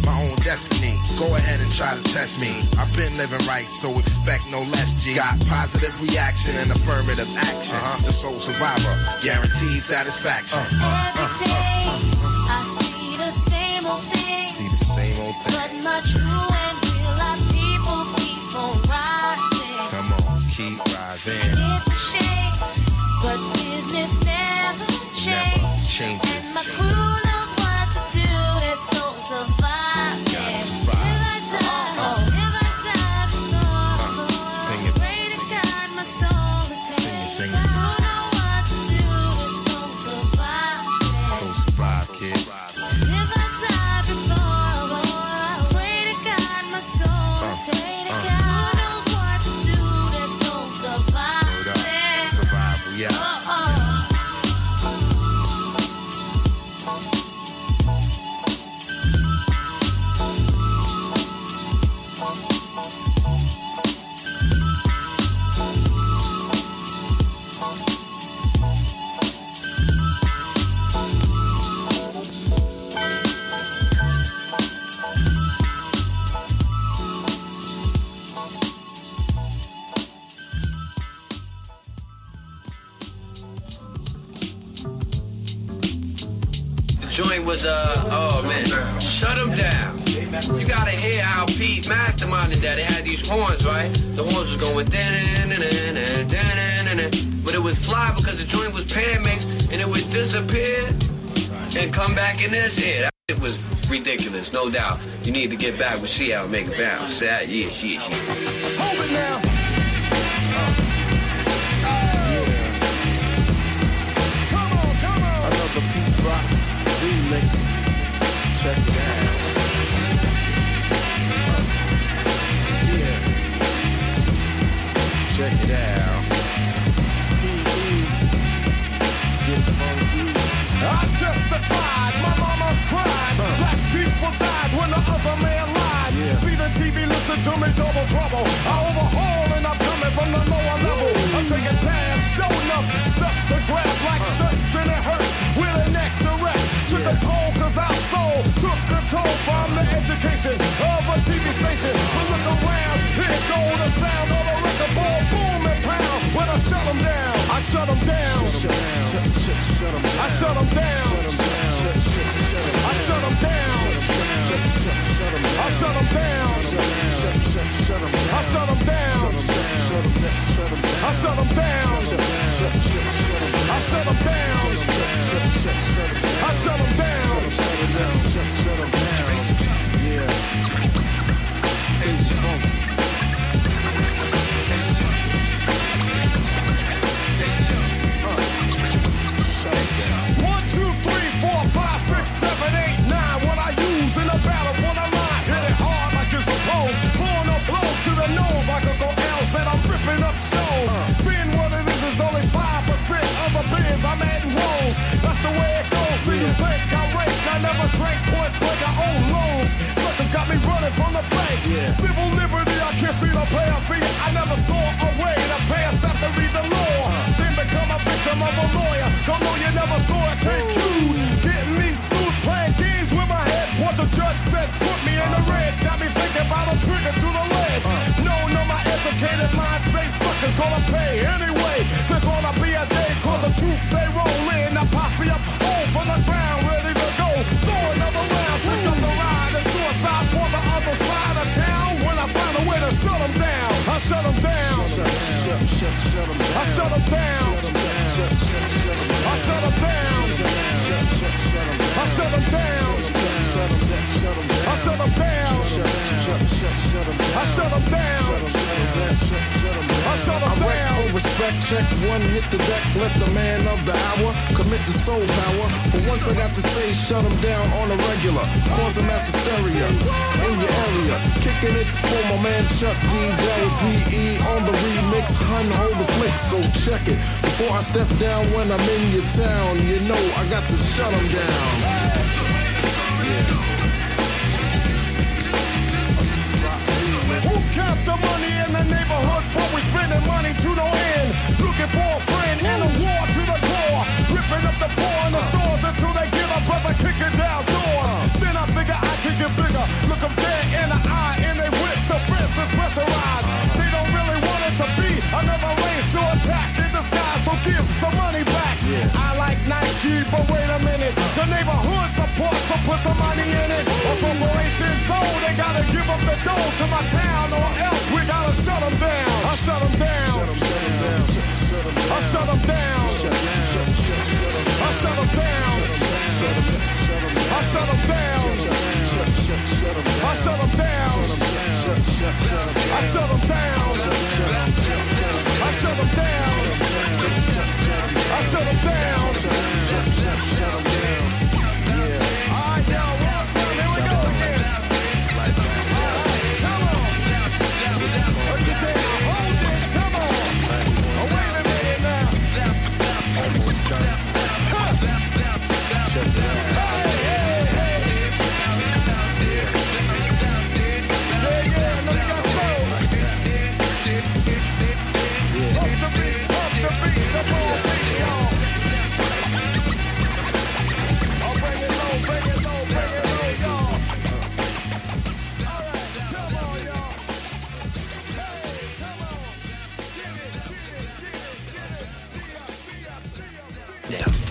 S1: destiny. Go ahead and try to test me. I've been living right, so expect no less, G. Got positive reaction and affirmative action. Uh-huh. The soul survivor, guaranteed satisfaction. Uh, uh, uh,
S9: Every day, I see the same old thing.
S1: See the same old thing.
S9: But my true and real life people keep on rising.
S1: Come on, keep rising.
S9: It's a shame, but business never changes.
S1: Never changes.
S9: And my crew knows what to do. It's so surviving.
S1: Got survive.
S9: If I die, oh, if I die before,
S1: uh, sing it.
S9: pray to God my soul to take.
S1: Sing it, sing
S9: My
S1: it.
S9: crew know what to do. It's so surviving.
S1: So survive, kid.
S9: If I die before, I pray to God my soul to take. God knows what to do. It's so surviving.
S1: Survive, yeah.
S9: Oh, oh.
S5: The joint was, uh, oh man, shut them down. You gotta hear how Pete masterminded that. It had these horns, right? The horns was going da-na-na-na-na-na-na-na-na. But it was fly because the joint was pan mixed and it would disappear and come back in this. Yeah, that shit was ridiculous, no doubt. You need to get back with Shia and make it bounce. Yeah, yeah, yeah, yeah.
S3: Hold it now.
S19: Another Pete Rock remix. Check it out. Yeah. Check it out. P E. Get funky.
S3: I testified, my mama cried. Uh. Black people died when the other man lied. Yeah. See the T V, listen to me, double trouble. I overhaul and I'm coming from the lower level. I'm taking tabs, show enough stuff to grab like uh. shirts and it hurts with a neck direct. Took yeah. the pole cause our soul took a toll from the education of a T V station. But look around, here go the sound of a record ball, boom and pound. When I shut them down, I shut them down.
S19: Shut them down. Shut, shut, shut them down.
S3: I shut them down.
S19: Shut, shut, shut them down.
S3: I shut them down.
S19: Shut, shut, shut them down.
S3: I shut them down.
S19: Shut, shut, shut them down.
S3: I shut them down.
S19: Shut them down. Shut them down.
S3: I shut them down.
S19: Shut, shut, shut, shut them down.
S3: I shut them down.
S19: Shut, shut, shut them down.
S3: I shut them down.
S19: Shut them down. Shut, shut them down. Yeah. Crazy funk.
S3: One, two, three, four, five, six, seven, eight, nine. What I use in a battle for the line. Hit it hard like it's supposed. Blowing up blows to the nose like Uncle L said I'm ripping up shows. Being what it is is only five percent of the biz I'm adding rolls. That's the way it goes. See you think I rake. I never drank point blank. I own loans. Suckers got me running from the bank.
S19: Yeah.
S3: Civil liberty, I can't see the pay a fee. I never saw a way to pay us after read the law. Then become a victim of a lawyer. Don't know you never saw it take cues. Getting me sued, playing games with my head. What the judge said, put me in the red. Got me thinking about a trigger to the lead. No, no, my educated mind say suckers gonna pay anyway. There's gonna be a day cause the truth they roll in. I posse up home from the ground, ready to go. Throw another round, sick of the ride. The suicide for the other side of town. When I find a way to shut them down, I shut them down.
S19: Shut, shut, shut, shut them down.
S3: I shut them down.
S19: Shut, shut, shut them down.
S3: I shut them down.
S19: Shut, shut, shut them down.
S3: I shut them down.
S19: Shut them down. Shut them down.
S3: I shut them down.
S19: Shut, shut, shut, shut them down.
S3: I shut them down.
S19: Shut them down. Shut, shut them down.
S3: I shut them
S19: I wreck
S3: down.
S19: for respect, check one, hit the deck, let the man of the hour commit the soul power. For once I got to say, shut them down on a regular, causing mass hysteria in your area. Kicking it for my man Chuck D. Del P E on the remix, hun, hold the flick, so check it. Before I step down when I'm in your town, you know I got to shut them down.
S3: Who count the money in the neighborhood, but we spending money to no end. Looking for a friend and a war to the core. Ripping up the poor in the stores until they get a brother kicking down doors. Then I figure I can get bigger.
S7: look them dead in the eye, and they wits to fence is pressurized. They don't really want it to be another racial attack in disguise, so give some money back. I like Nike, but wait a minute, the neighborhood supports, so put some money in it. A corporation zone, they gotta give up the dough to my town, or else we gotta shut them down. I shut them down. I shut them down. I shut them down. I shut them down. I shut them down. I shut them down. I shut them down. I shut them down. All right, y'all, one time, here we go again. Come on. Put your down, hold it, come on. Oh, wait a minute now. Almost done. Check it out. Hey, hey, hey. Yeah, yeah, no, they got soul. Pump the beat, pump the beat, the ball beat, y'all. I'll bring it low, bring it low, bring it low, y'all. All right, come on, y'all. Hey, come on. Get it, get it, get it, get it. Dia, dia, dia, dia.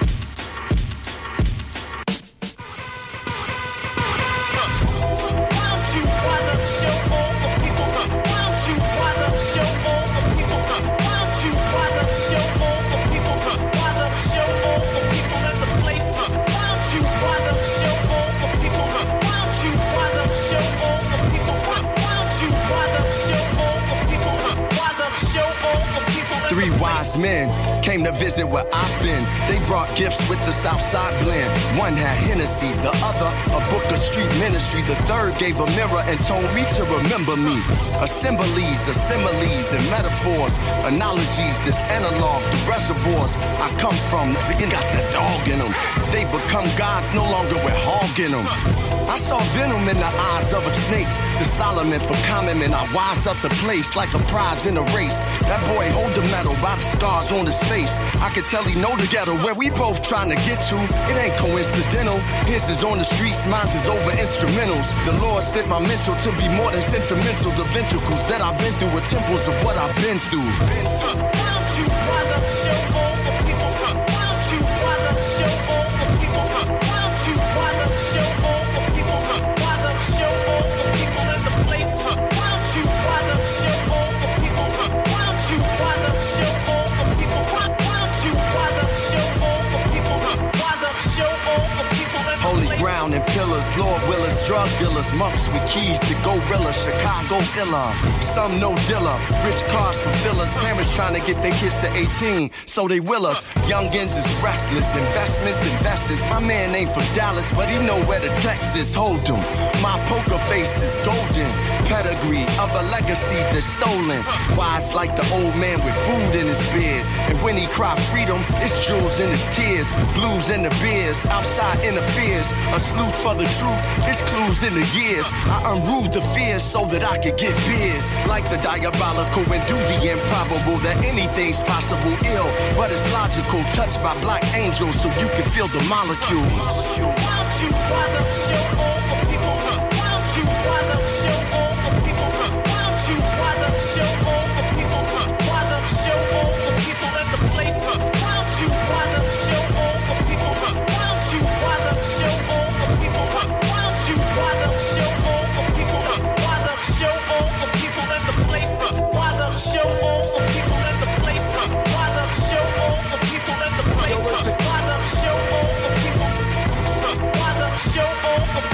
S4: Why don't you rise up, show all the people? Why don't you rise up, show all the people? Why don't you rise up, show all the people? Rise up, show all the people in the place. Why don't you rise up, show all the people? Why don't you rise up, show all the people? Why don't you rise up, show all the people? Rise up, show all the people.
S8: Three wise men came to visit where I've been. They brought gifts with the Southside blend. One had Hennessy, the other a book of street ministry. The third gave a mirror and told me to remember me. Assemblies, assimiles, and metaphors, analogies, this analog, the reservoirs I come from. They got the dog in them. They become gods no longer with hog in them. I saw venom in the eyes of a snake. The Solomon for common men, I wise up the place like a prize in a race. That boy hold the medal by the scars on his face. I could tell he know the ghetto where we both trying to get to. It ain't coincidental. His is on the streets, mine's is over instrumentals. The Lord sent my mental to be more than sentimental. The ventricles that I've been through are temples of what I've been through.
S4: Why don't you rise up, show all the people? Why don't you rise up, show all the people? Why don't you rise up, show all the people? Rise up, show all the people in the place. Why don't you rise up, show all the people? Why don't you rise up, show all the people? Why don't you rise up, show all the people? Rise up, show all the people in the place.
S8: Holy ground and pillars, Lord Willis, drug dealers, monks with keys to Gorilla, Chicago illa. Some no dealer, rich cars for fillers, parents trying to get their kids to eighteen, so they will us. Youngins is restless, investments, investors. My man ain't from Dallas, but he know where the Texas hold him. My poker face is golden, pedigree of a legacy that's stolen. Wise like the old man with food in his beard, and when he cry freedom, it's jewels in his tears, blues in the beers, outside interferes. A sleuth for the truth, it's clues in the years. I unruled the fears so that I could get beers. Like the diabolical and do the improbable, that anything's possible ill, but it's logical. Touched by black angels so you can feel the molecule.
S4: Why don't you rise up, show all the people? Why don't you rise up, show all the people? Why don't you rise up, show all the people? Rise up, show all the people in the place. Why don't you rise up, show all the people? Why don't you rise up, show all the people? Why don't you rise up, show all the people? Rise up, show all the people in the place. Rise up, show all the people in the place. Rise up, show all the people in the place. Rise up, show all the people. Rise up, show all the